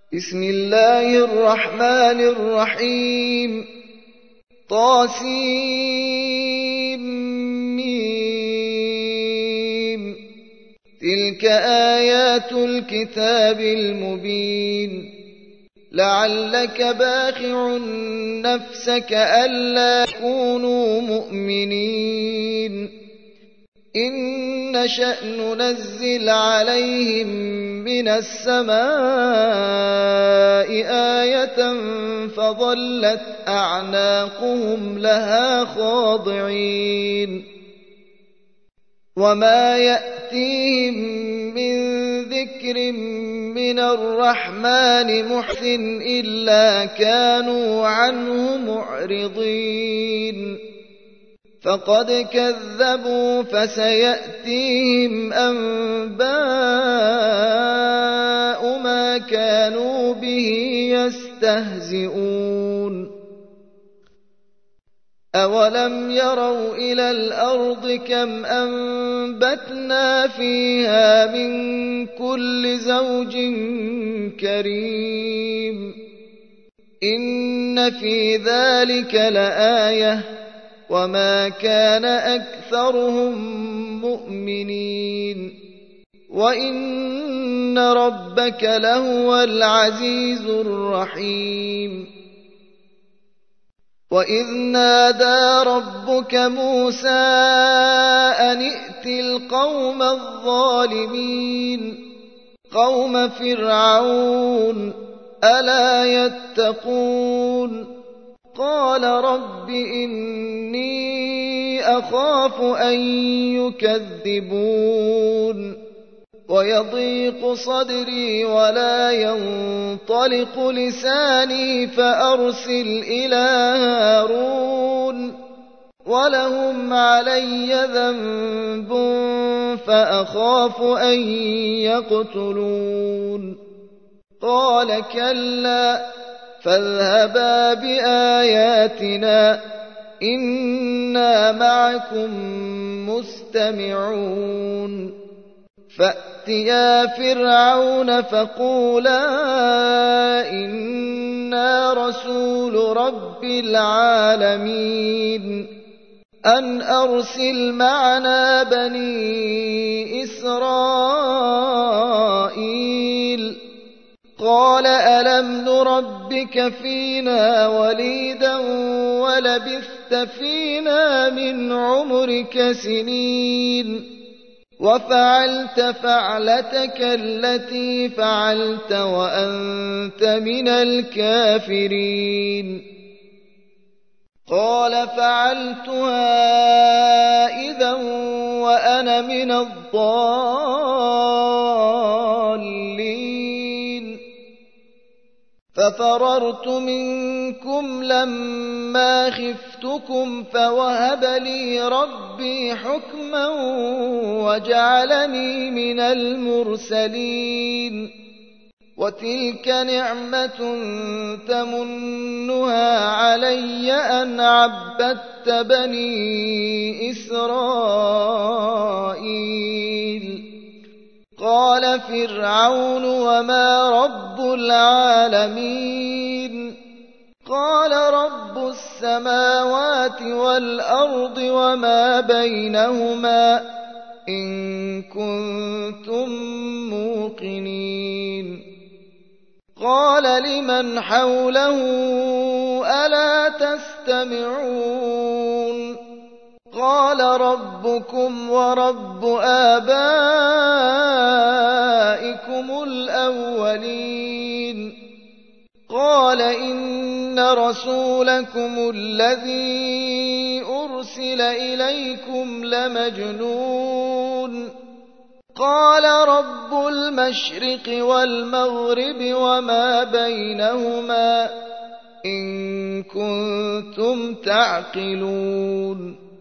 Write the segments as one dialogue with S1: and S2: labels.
S1: بسم الله الرحمن الرحيم طاسيم تلك آيات الكتاب المبين لعلك باخع نفسك ألا يكونوا مؤمنين إن نشأ ننزل عليهم من السماء آية فظلت أعناقهم لها خاضعين وما يأتيهم من ذكر من الرحمن محسن إلا كانوا عنه معرضين فقد كذبوا فسيأتيهم أنباء ما كانوا به يستهزئون أولم يروا إلى الأرض كم أنبتنا فيها من كل زوج كريم إن في ذلك لآية وما كان أكثرهم مؤمنين وإن ربك لهو العزيز الرحيم وإذ نادى ربك موسى أن ائت القوم الظالمين قوم فرعون ألا يتقون قال رب إني أخاف أن يكذبون ويضيق صدري ولا ينطلق لساني فأرسل إلى هارون ولهم علي ذنب فأخاف أن يقتلون قال كلا فاذهبا بآياتنا إنا معكم مستمعون فأتيا فرعون فقولا إنا رسول رب العالمين أن أرسل معنا بني إسرائيل قال ألم نربك فينا وليدا ولبثت فينا من عمرك سنين وفعلت فعلتك التي فعلت وأنت من الكافرين قال فعلتها إذا وأنا من الضالين ففررت منكم لما خفتكم فوهب لي ربي حكما وجعلني من المرسلين وتلك نعمة تمنها علي أن عبدت بني إسرائيل قال فرعون وما رب العالمين قال رب السماوات والأرض وما بينهما إن كنتم موقنين قال لمن حوله ألا تستمعون قال ربكم ورب آبائكم الأولين قال إن رسولكم الذي أرسل إليكم لمجنون قال رب المشرق والمغرب وما بينهما إن كنتم تعقلون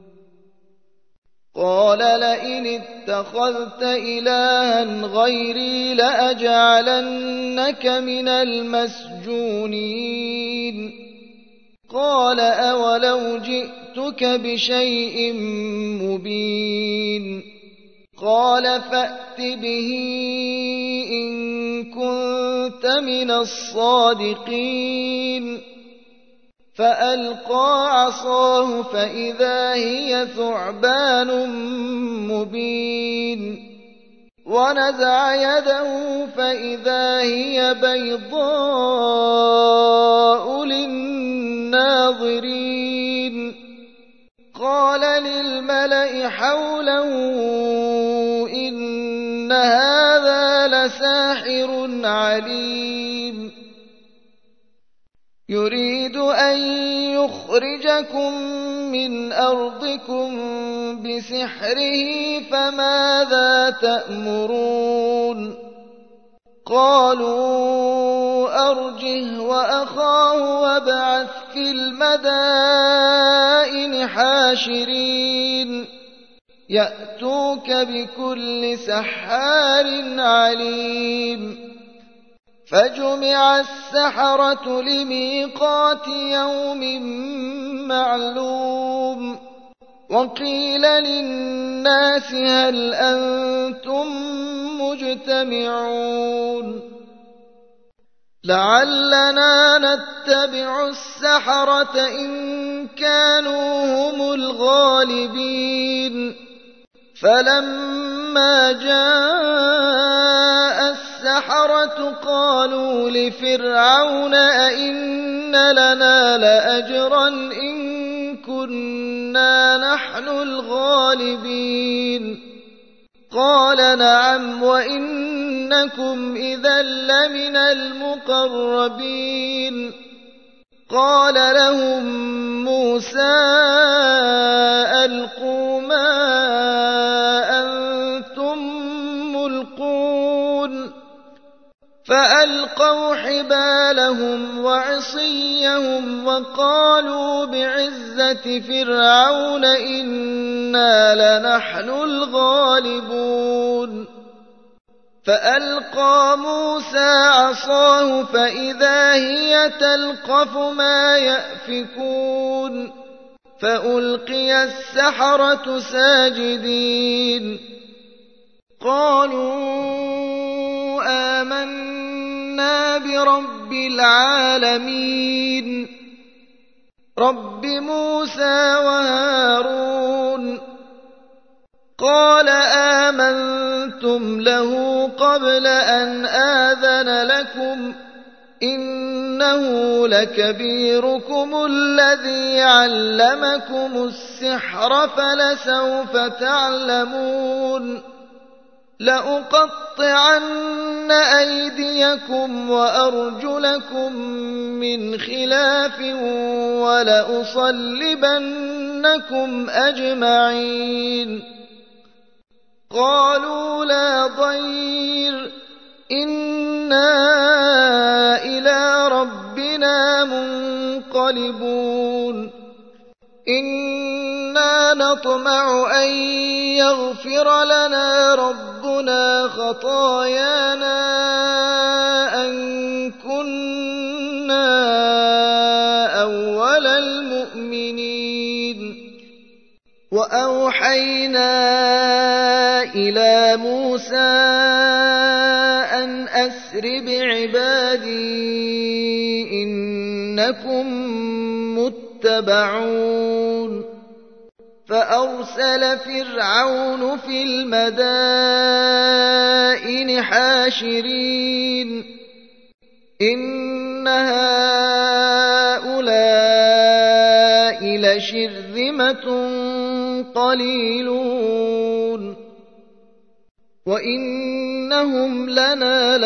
S1: قال لئن اتخذت إلها غيري لأجعلنك من المسجونين قال أولو جئتك بشيء مبين قال فأت به إن كنت من الصادقين فألقى عصاه فإذا هي ثعبان مبين ونزع يده فإذا هي بيضاء للناظرين قال للملأ حوله إن هذا لساحر عليم يريد أن يخرجكم من أرضكم بسحره فماذا تأمرون قالوا أرجه وأخاه وابعث في المدائن حاشرين يأتوك بكل سحار عليم فجمع السحرة لميقات يوم معلوم وقيل للناس هل أنتم مجتمعون لعلنا نتبع السحرة إن كانوا هم الغالبين فلما جاء السحرة قالوا لفرعون أئن لنا لأجرا إن كنا نحن الغالبين قال نعم وإنكم إذا لمن المقربين قال لهم موسى ألقوا ما أنتم ملقون فألقوا حبالهم وعصيهم وقالوا بعزة فرعون إنا لنحن الغالبون فألقى موسى عصاه فإذا هي تلقف ما يأفكون فألقي السحرة ساجدين قالوا آمنا برب العالمين رب موسى وهارون قال آمنتم له قبل أن آذن لكم إنه لكبيركم الذي علمكم السحر فلسوف تعلمون لأقطعن أيديكم وأرجلكم من خلاف ولأصلبنكم أجمعين قالوا لا ضير إنا إلى ربنا منقلبون إنا نطمع أن يغفر لنا ربنا خطايانا أن كنا أول المؤمنين وأوحينا إلى موسى أن أسر بعبادي إنكم متبعون فأرسل فرعون في المدائن حاشرين إن هؤلاء لشرذمة قليلون وإنهم لنا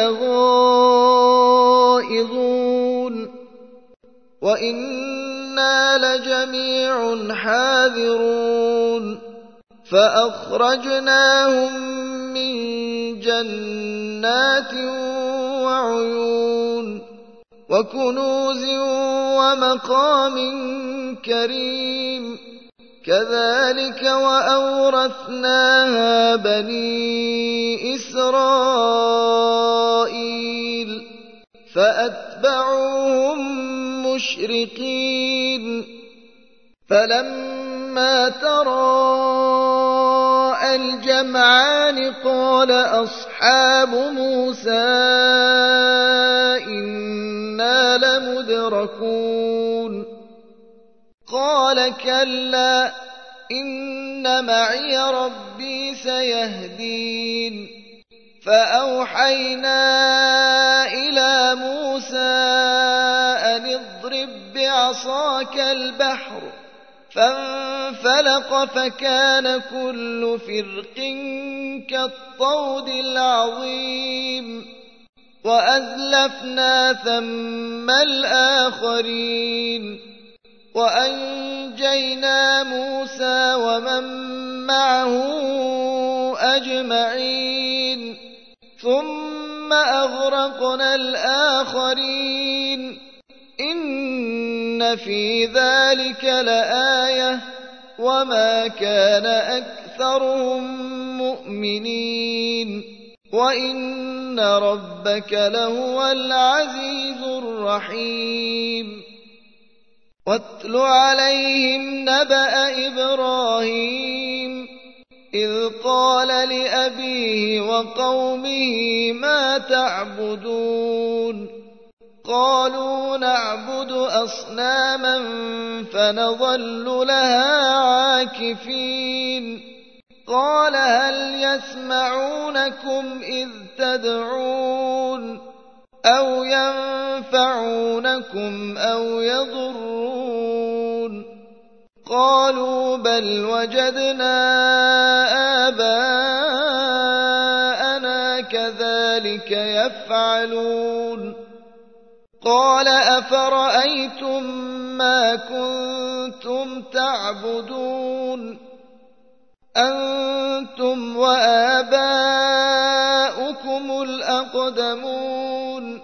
S1: لغائظون وإنا لجميع حاذرون فأخرجناهم من جنات وعيون وكنوز ومقام كريم كذلك وأورثناها بني إسرائيل فأتبعوهم مشرقين فلما تراءى الجمعان قال أصحاب موسى إنا لمدركون قال كلا إن معي ربي سيهدين فأوحينا إلى موسى أن اضرب بعصاك البحر فانفلق فكان كل فرق كالطود العظيم وأزلفنا ثم الآخرين وأنجينا موسى ومن معه أجمعين ثم أغرقنا الآخرين إن في ذلك لآية وما كان أكثرهم مؤمنين وإن ربك لهو العزيز الرحيم واتل عليهم نبأ إبراهيم إذ قال لأبيه وقومه ما تعبدون قالوا نعبد أصناما فنظل لها عاكفين قال هل يسمعونكم إذ تدعون أو ينفعونكم أو يضرون قالوا بل وجدنا آباءنا كذلك يفعلون قال أفرأيتم ما كنتم تعبدون أنتم وآباؤكم الأقدمون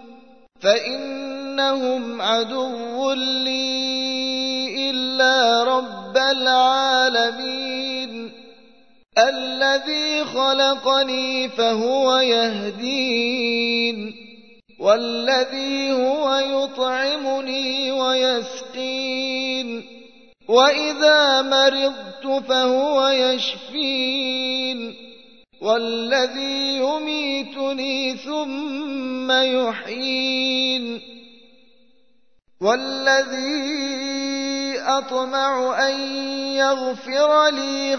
S1: فإنهم عدو لي إلا رب العالمين الذي خلقني فهو يهدين والذي هو يطعمني ويسقين وإذا مرضت فهو يشفين والذي يميتني ثم يحيين والذي أطمع أن يغفر لي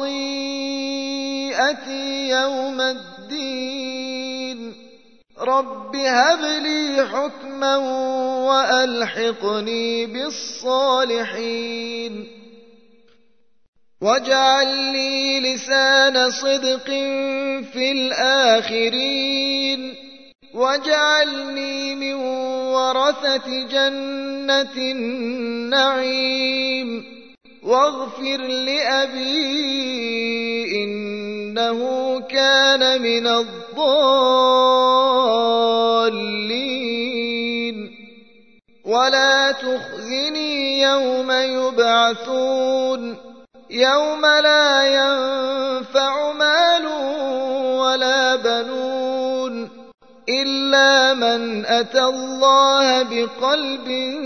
S1: خطيئتي يوم الدين رب هب لي حكما وألحقني بالصالحين واجعل لي لسان صدق في الآخرين واجعلني من ورثة جنة النعيم واغفر لأبي إنه كان من الضالين ولا تخزني يوم يبعثون يوم لا ينفع مال ولا بنون إلا من أتى الله بقلب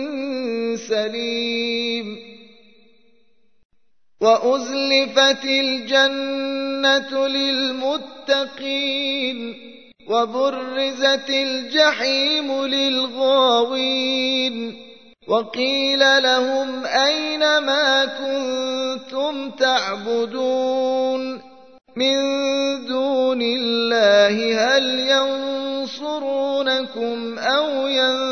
S1: سليم وأزلفت الجنة للمتقين وبرزت الجحيم للغاوين وقيل لهم أين ما كنتم تعبدون من دون الله هل ينصرونكم أو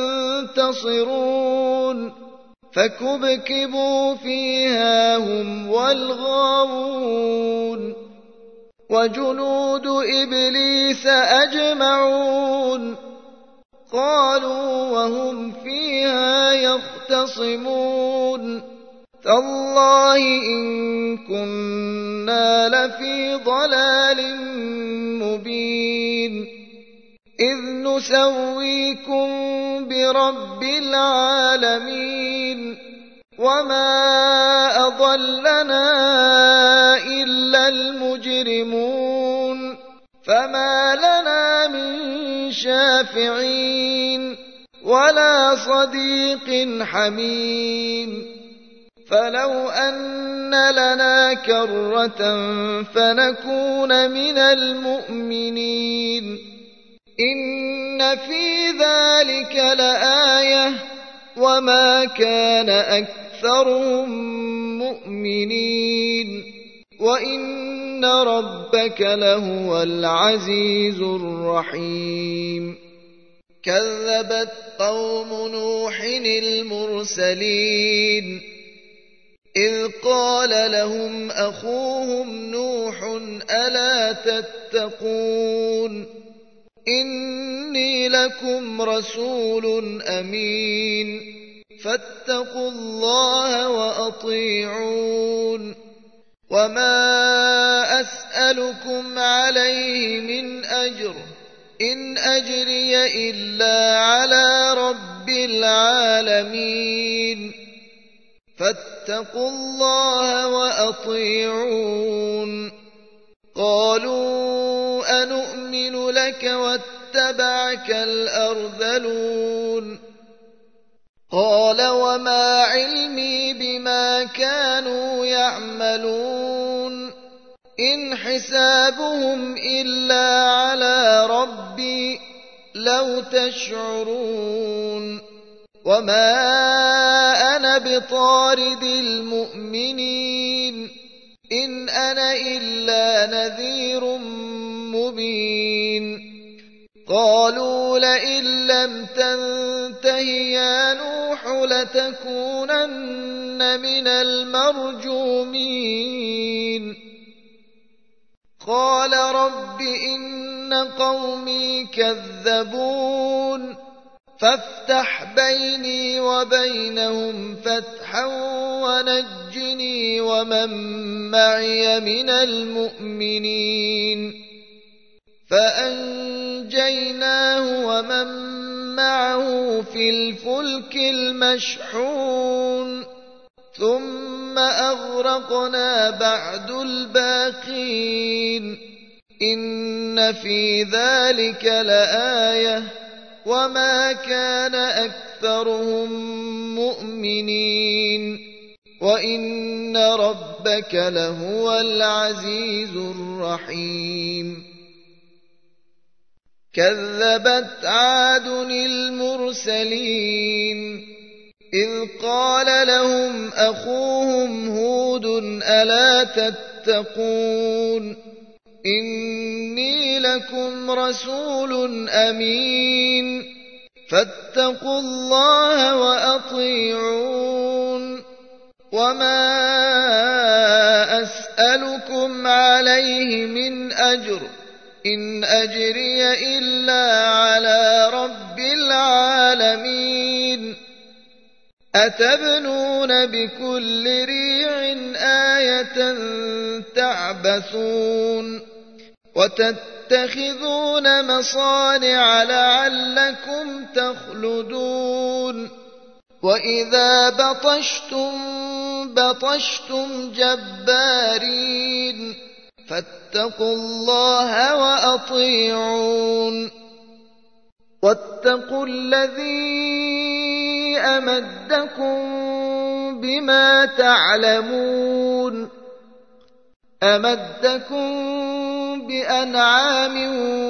S1: ينتصرون فكبكبوا فيها هم والغاوون وجنود إبليس أجمعون قالوا وهم فيها يختصمون تالله إن كنا لفي ضلال مبين إذ نسويكم برب العالمين وما أضلنا إلا المجرمون فما لنا من شافعين ولا صديق حميم فلو أن لنا كرة فنكون من المؤمنين إن في ذلك لآية وما كان أكثرهم مؤمنين وإن ربك لهو العزيز الرحيم كذبت قوم نوح المرسلين إذ قال لهم أخوهم نوح ألا تتقون إني لكم رسول أمين فاتقوا الله وأطيعون وما أسألكم عليه من أجر إن أجري إلا على رب العالمين فاتقوا الله وأطيعون قالوا أنؤمن لك واتبعك الأرذلون قال وما علمي بما كانوا يعملون إن حسابهم إلا على ربي لو تشعرون وما أنا بطارد المؤمنين إن أنا إلا نذير مبين قالوا لئن لم تنته يا نوح لتكونن من المرجومين قال رب إن قومي كذبون فافتح بيني وبينهم فتحا ونجني ومن معي من المؤمنين فأنجيناه ومن معه في الفلك المشحون ثم أغرقنا بعد الباقين إن في ذلك لآية وما كان أكثرهم مؤمنين وإن ربك لهو العزيز الرحيم كذبت عاد المرسلين إذ قال لهم أخوهم هود ألا تتقون إني لكم رسول أمين فاتقوا الله وأطيعون وما أسألكم عليه من أجر إن أجري إلا على رب العالمين أتبنون بكل ريع آية تعبثون وتتخذون مصانع لعلكم تخلدون وإذا بطشتم جبارين فاتقوا الله وأطيعون واتقوا الذي أمدكم بما تعلمون أمدكم بأنعام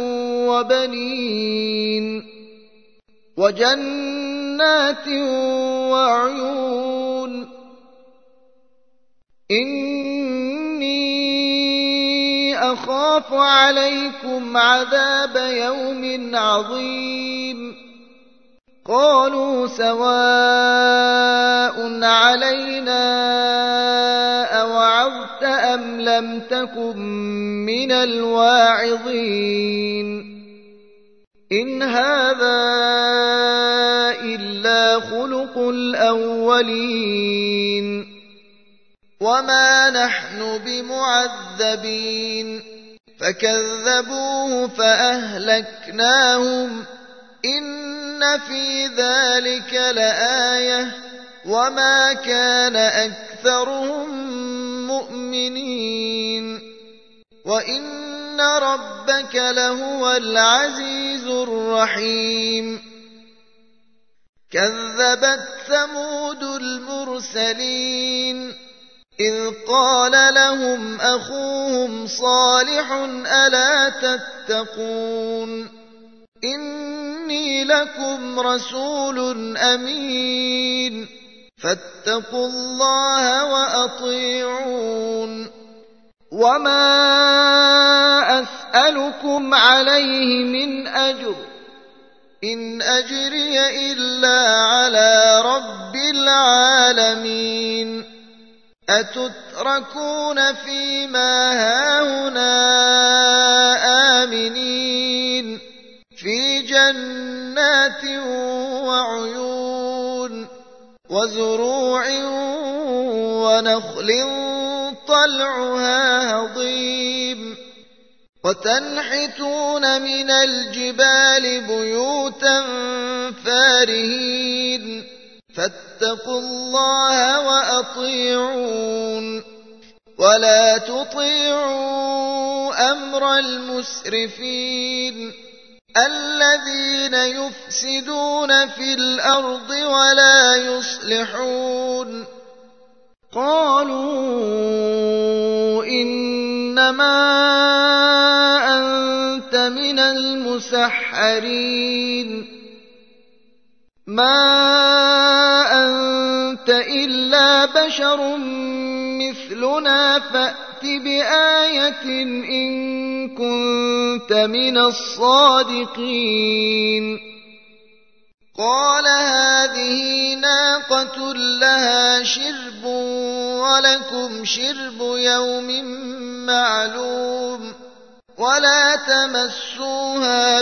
S1: وبنين وجنات وعيون إني أخاف عليكم عذاب يوم عظيم قالوا سواء علينا أوعظت أم لم تكن من الواعظين إن هذا إلا خلق الأولين وما نحن بمعذبين فكذبوه فأهلكناهم إن في ذلك لآية وما كان أكثرهم مؤمنين وإن ربك لهو العزيز الرحيم كذبت ثمود المرسلين إذ قال لهم أخوهم صالح ألا تتقون إني لكم رسول أمين فاتقوا الله وأطيعون وما أسألكم عليه من أجر إن أجري إلا على رب العالمين أتتركون فيما هاهنا آمنين في جنات وعيون وزروع ونخل طلعها هضيم وتنحتون من الجبال بيوتا فارهين فاتقوا الله وأطيعون ولا تطيعوا أمر المسرفين الذين يفسدون في الأرض ولا يصلحون قالوا إنما أنت من المسحرين ما أنت إلا بشر مثلنا فأت بآية إن كنت من الصادقين قال هذه ناقة لها شرب ولكم شرب يوم معلوم ولا تمسوها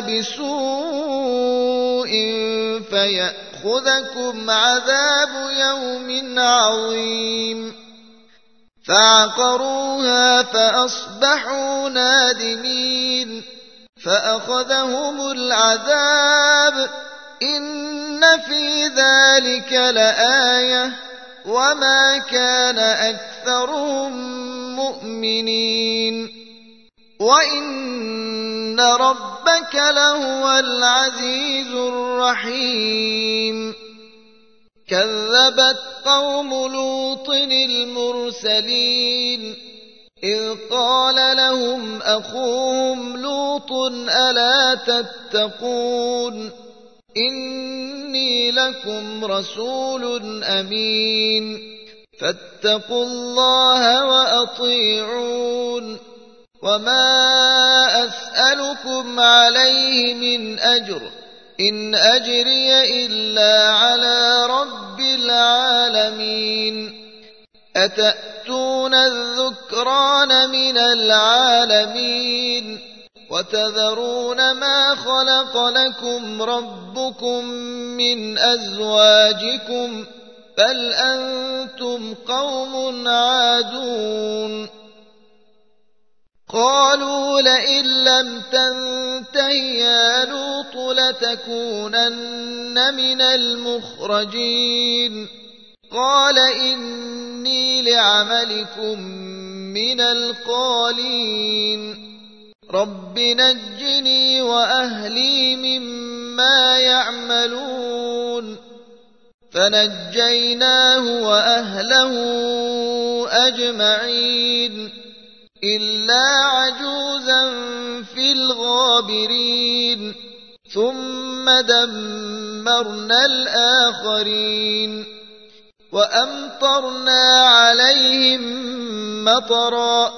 S1: بسوء فيأخذكم عذاب يوم عظيم فعقروها فأصبحوا نادمين فأخذهم العذاب إن في ذلك لآية وما كان أكثرهم مؤمنين وإن ربك لهو العزيز الرحيم كذبت قوم لوط المرسلين إذ قال لهم أخوهم لوط ألا تتقون إني لكم رسول أمين فاتقوا الله وأطيعون وما أسألكم عليه من أجر إن أجري إلا على رب العالمين أتأتون الذكران من العالمين وتذرون ما خلق لكم ربكم من أزواجكم بل أنتم قوم عادون قالوا لئن لم تنته يا لوط لتكونن من المخرجين قال إني لعملكم من القالين رب نجني وأهلي مما يعملون فنجيناه وأهله أجمعين إلا عجوزا في الغابرين ثم دمرنا الآخرين وأمطرنا عليهم مطرا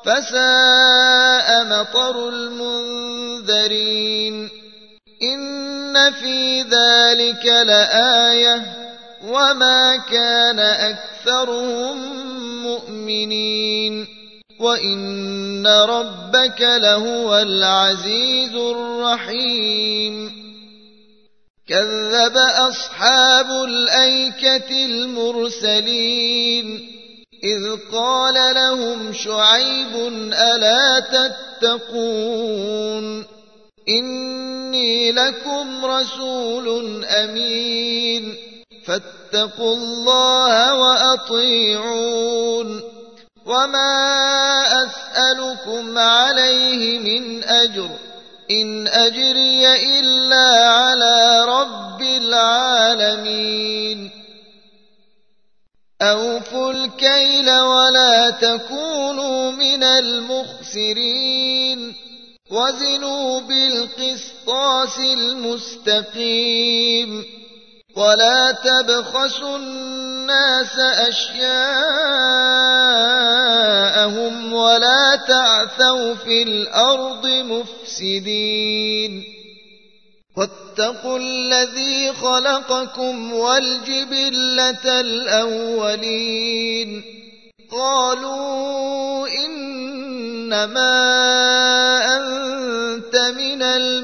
S1: فساء مطر المنذرين إن في ذلك لآية وما كان أكثرهم مؤمنين وإن ربك لهو العزيز الرحيم كذب أصحاب الأيكة المرسلين إذ قال لهم شعيب ألا تتقون إني لكم رسول أمين فاتقوا الله وأطيعون وما أسألكم عليه من أجر إن أجري إلا على رب العالمين أوفوا الكيل ولا تكونوا من المخسرين وزنوا بالقسطاس المستقيم ولا تبخسوا الناس أشياءهم ولا تعثوا في الأرض مفسدين واتقوا الذي خلقكم والجبلة الأولين قالوا إنما أنت من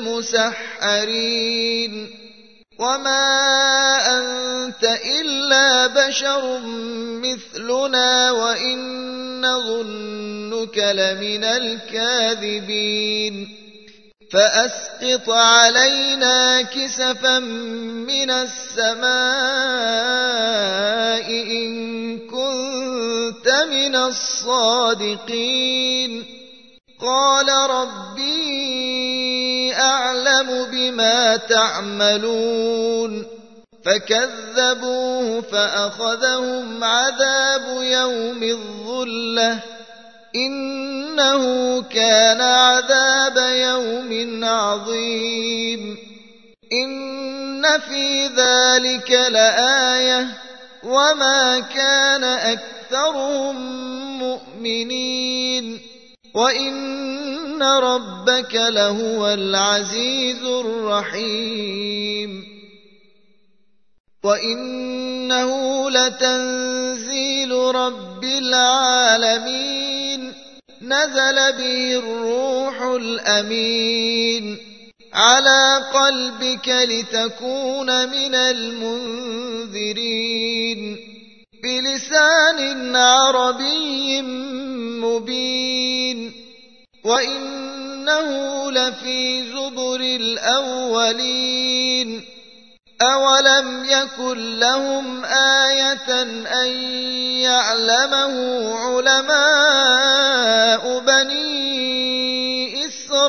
S1: المسحرين وما أنت إلا بشر مثلنا وإن نظنك لمن الكاذبين فأسقط علينا كسفا من السماء إن كنت من الصادقين قال ربي أعلم بما تعملون فكذبوه فأخذهم عذاب يوم الظلة إنه كان عذاب يوم عظيم إن في ذلك لآية وما كان أكثرهم مؤمنين وإن ربك لهو العزيز الرحيم وإنه لتنزيل رب العالمين نزل به الروح الأمين على قلبك لتكون من المنذرين بلسان عربي مبين وإنه لفي زبر الأولين أولم يكن لهم آية أن يعلمه علماء بني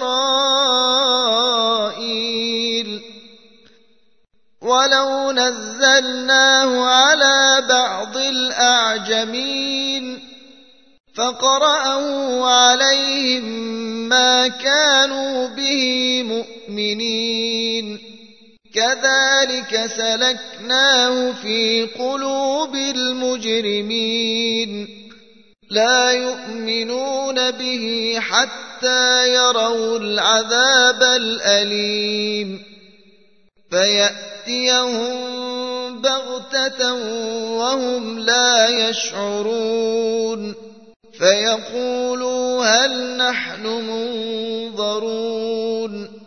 S1: إسرائيل ولو نزلناه على بعض الأعجمين فقرأه عليهم ما كانوا به مؤمنين كذلك سلكناه في قلوب المجرمين لا يؤمنون به حتى يروا العذاب الأليم فيأتيهم بغتة وهم لا يشعرون فيقولوا هل نحن منظرون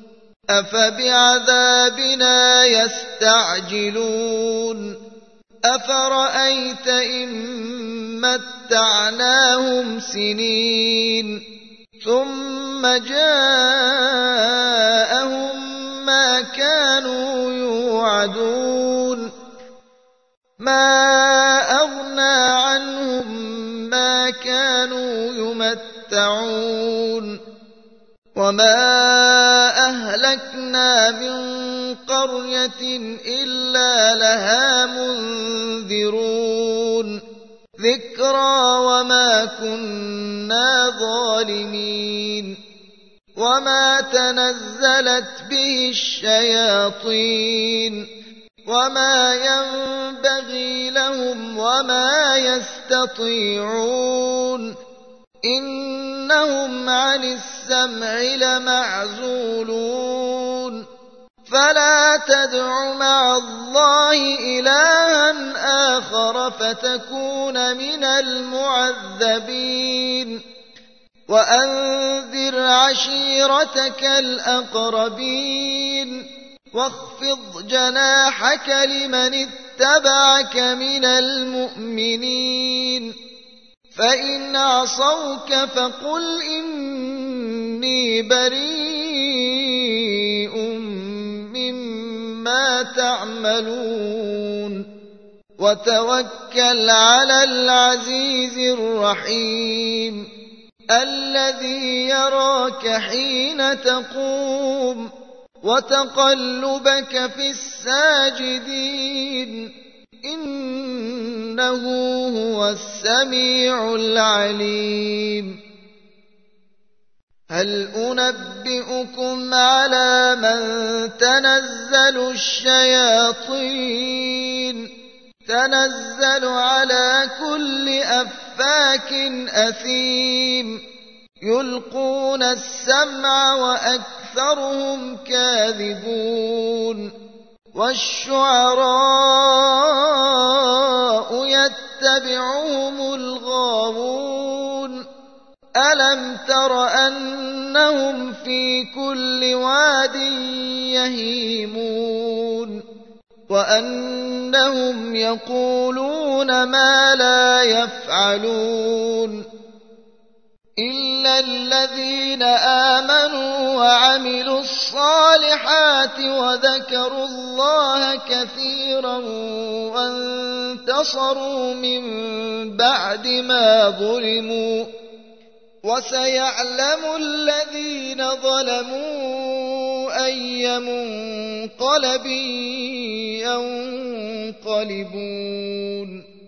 S1: أفبعذابنا يستعجلون أفرأيت إن متعناهم سنين ثم جاءهم ما كانوا يوعدون ما أغنى عنهم ما كانوا يمتعون وما أهلكنا من قرية إلا لها منذرون ذكرى وما كنا ظالمين وما تنزلت به الشياطين وما ينبغي لهم وما يستطيعون إنهم عن السمع لمعزولون فلا تدع مع الله إلها آخر فتكون من المعذبين وأنذر عشيرتك الأقربين واخفض جناحك لمن اتبعك من المؤمنين فإن عصوك فقل إني بريء مما تعملون وتوكل على العزيز الرحيم الذي يراك حين تقوم وتقلبك في الساجدين إنه هو السميع العليم هل أنبئكم على من تنزل الشياطين تنزل على كل أفاك أثيم يلقون السمع وأكثرهم كاذبون والشعراء يتبعهم الغاوون ألم تر أنهم في كل واد يهيمون وأنهم يقولون ما لا يفعلون إلا الذين آمنوا وعملوا الصالحات وذكروا الله كثيرا وانتصروا من بعد ما ظلموا وسيعلم الذين ظلموا أي منقلب ينقلبون